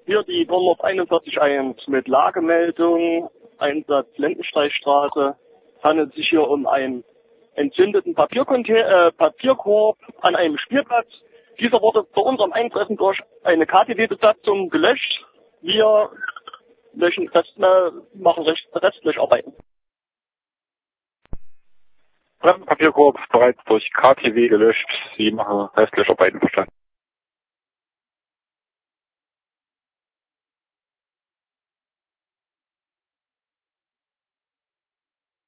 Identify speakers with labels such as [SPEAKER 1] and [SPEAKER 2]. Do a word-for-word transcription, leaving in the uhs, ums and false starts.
[SPEAKER 1] Hier die Nummer einundvierzig eins mit Lagemeldung, Einsatz Lendenstreichstraße. Es handelt sich hier um einen entzündeten Papiercontainer, äh, Papierkorb an einem Spielplatz. Dieser wurde bei unserem Eintreffen durch eine K T W-Besatzung gelöscht. Wir löschen, das, äh, machen recht, restlich Arbeiten.
[SPEAKER 2] Papierkorb bereits durch K T W gelöscht. Sie machen restlich Arbeiten, verstanden.